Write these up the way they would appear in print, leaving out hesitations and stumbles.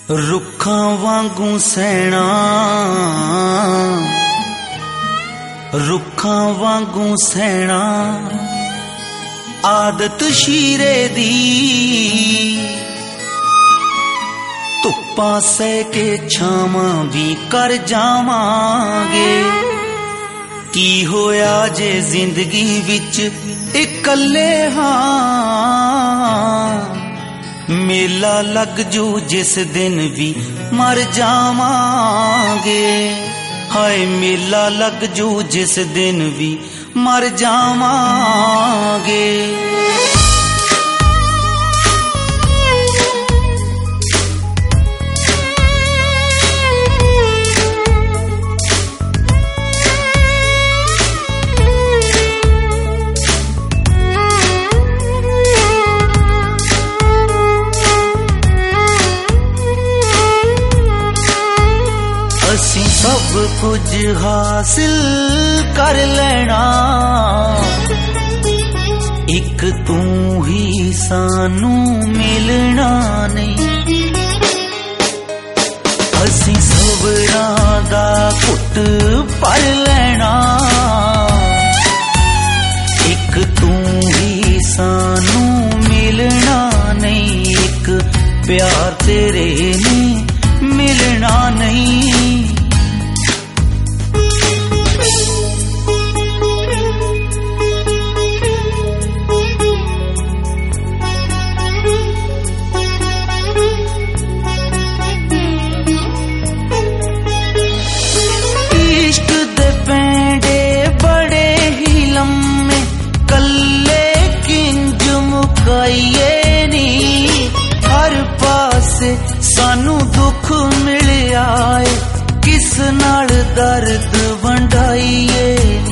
रुखां वांगू सैना, रुखां वांगू सैना आदत शीरे दी। धुप्पां सह के छावां भी कर जावांगे। की होया जे जिंदगी विच इकल्ले हां। मेला लग जू जिस दिन भी मर जावांगे। हाय मेला लग जू जिस दिन भी मर जावांगे। असीं सब कुछ हासिल कर लेना, एक तू ही सानू मिलना नहीं। असीं सबरां दा घुट भर लेना, एक तू ही सानू मिलना नहीं। एक प्यार तेरे ने मिलना नहीं। इश्क दे पेंडे बड़े ही लम्मे, कल्ले किंज मुकाइए नी। हर पासे सानू दुख मिलिया है, किस नाल दर्द वंडाइए नी।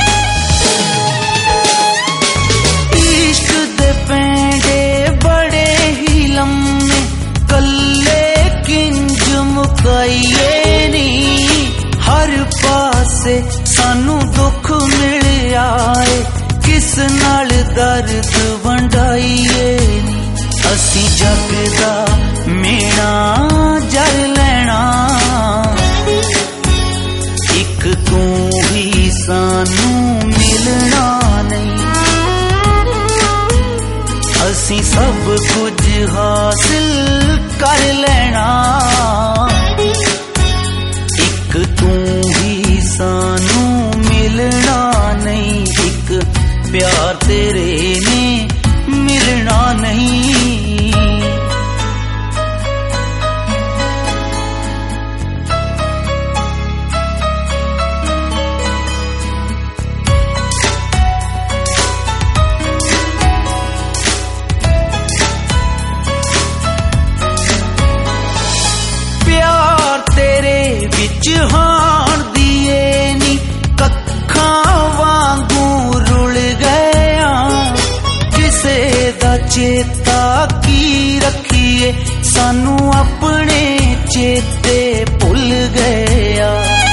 इश्क दे पेंडे बड़े ही लम्मे, कल्ले किंज मुकाइए नी। हर पासे सानू दुख मिलिया है, किस नाल दर्द वंडाइए नी। असी जग दा मेणा जर लेना, एक तू ही सानू मिलना नहीं। असी सब कुछ हासिल कर लेना, एक तू ही सानू मिलना नहीं। एक प्यार तेरे ने मिलना नहीं। प्यार तेरे विच हाण दिए नी, कक्खां वांगू रुल गया। किसे दा चेता की रखिए, सानू अपने चेते भुल गया।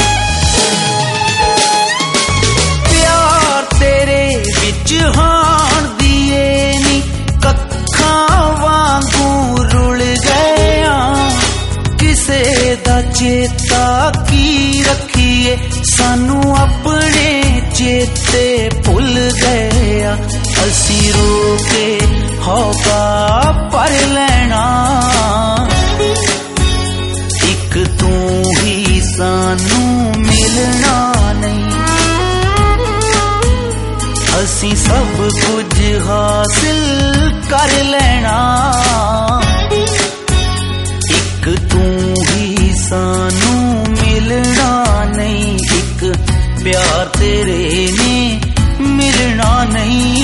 प्यार तेरे विच हाण दिए नी, कक्खां वांगू रुल गया। किसे दा चेता की रखिए, सानू अपने चेते भुल गया। असी रो के हौका भर लेना, एक तू ही सानू मिलना नहीं। असी सब कुछ हासिल कर लेना, एक तू ही सानू मिलना नहीं। एक प्यार तेरे ने मिलना नहीं।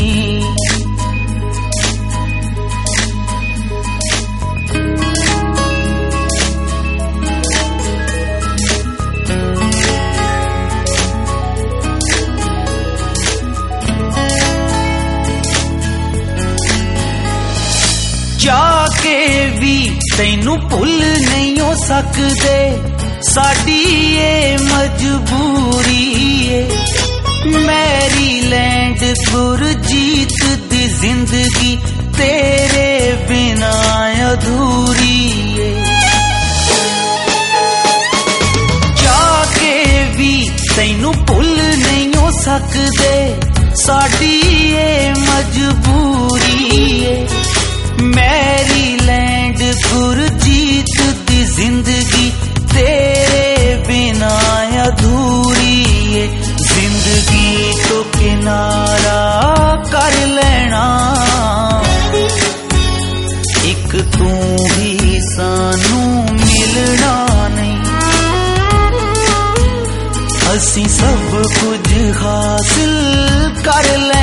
जाके भी तैनू भुल नहीं हो सकते, साडी ये मजबूरी है। मैरीलैंड गुरजीत दी जिंदगी तेरे बिना अधूरी है। सकदे साडी ये मजबूरी है। मैरीलैंड गुरजीत दी जिंदगी तेरे बिना अधूरी है। जिंदगी तो किनारा कर लेना, एक तू ही सानू मिलना नहीं। असी सब कुछ हासिल कर ले